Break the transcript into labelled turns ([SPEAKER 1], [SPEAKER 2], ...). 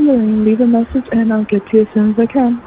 [SPEAKER 1] Lorraine. Leave a message and I'll get to you as soon as I can.